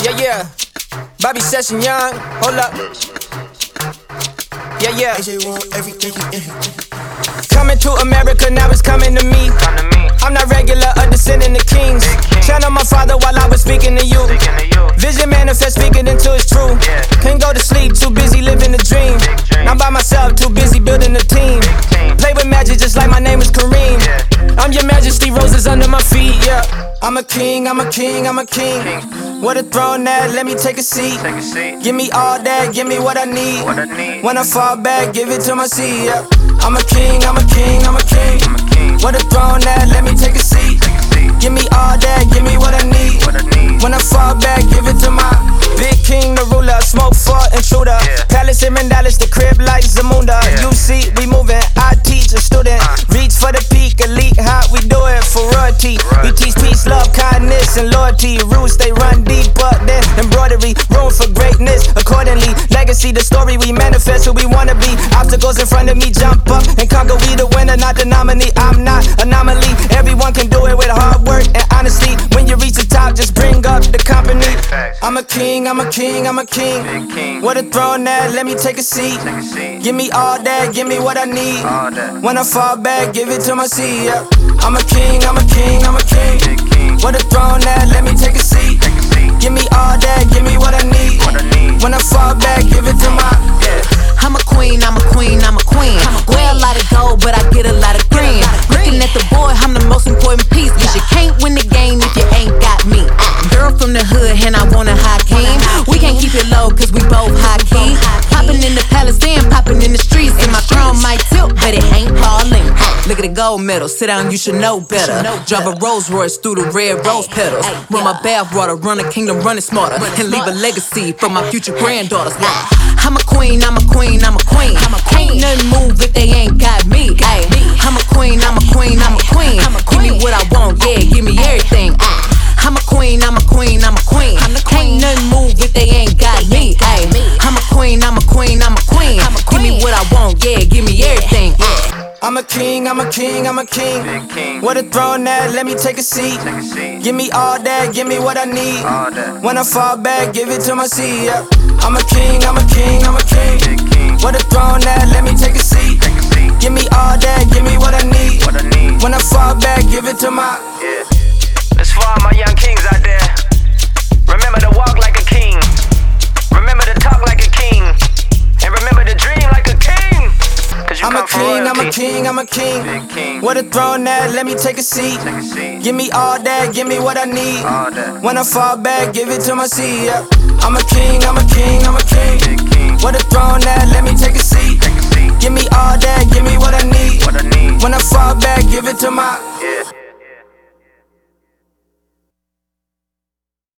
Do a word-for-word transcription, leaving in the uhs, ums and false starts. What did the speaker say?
Yeah, yeah. Bobby Session Young, hold up. Yeah, yeah. A J want everything in him. Coming to America, now it's coming to me. I'm not regular, a descendant of kings. Channel my father while I was speaking to you. Vision manifest, speaking until it's true. Can't go to sleep, too busy living the dream. I'm by myself, too busy building a team. Play with magic just like my name is Kareem. I'm your majesty, roses under my feet, yeah. I'm a king, I'm a king, I'm a king. What a throne that, let me take a seat. Give me all that, give me what I need. When I fall back, give it to my seat, yeah. I'm a king, I'm a king, I'm a king. What a throne that, let me take a seat. Give me all that, give me what I need. When I fall back, give it to my big king, the ruler. Smoke for intruder. Palace in Dallas, the crib like Zamunda. You see, we moving, I teach a student. Reach for the peak, elite hot, we do it for royalty. We teach peace, love, kindness, and loyalty. Roots, they run deep, but then embroidery. Room for greatness, accordingly. Legacy, the story we manifest, who we wanna be. Obstacles in front of me, jump up and conquer. We the winner, not the nominee. I'm not anomaly. Everyone can do it with hard work and honesty. When you reach the top, just bring up the company. I'm a king, I'm a king, I'm a king. What a throne that, let me take a seat. Give me all that, give me what I need. When I fall back, give it to my seat, yeah. I'm a king, I'm a king, I'm a king. What a throne that, let me take a seat. Give me all that, give me what I need. When I fall back, give it to my, yeah. I'm a queen, I'm a queen, I'm a queen. Wear a lot of gold, but I get a lot of green. Looking at the boy, I'm the most important piece. Cause you can't win the game if you ain't got me. Girl from the hood, and I want a high king. We can't keep it low, cause we both high key. Popping in the palace, and popping in the streets. And my crown might tilt, but it ain't falling. Look at the gold medal, sit down, you should know better. Drive a Rolls Royce through the red rose petals. Run my bath water, run a kingdom, run it smarter. And leave a legacy for my future granddaughters. I'm a queen, I'm a queen, I'm a queen. Ain't nothing move if they ain't got me. Ay, I'm a queen, I'm a queen, I'm a queen. Give me what I want, yeah, give me everything. I'm a queen, I'm a queen, I'm a queen. Ain't nothing move if they ain't got me. Ay, I'm a queen, I'm a queen, I'm a queen. Give me what I want, yeah, give me everything. I'm a king, I'm a king, I'm a king. What a throne that, let me take a seat. Give me all that, give me what I need. When I fall back, give it to my seat, yeah. I'm a king, I'm a king, I'm a king. What a throne that, let me take a seat. Give me all that, give me what I need. When I fall back, give it to my, yeah. Let's for all my young kings out there. Remember to walk like a king. Remember to talk like a king. And remember to dream like a king. I'm a king, I'm a king, I'm a king. What a throne that, let me take a seat. Give me all that, give me what I need. When I fall back, give it to my seat, yeah. I'm a king, I'm a king, I'm a king. What a throne that, let me take a seat. Give me all that, give me what I need. When I fall back, give it to my, yeah.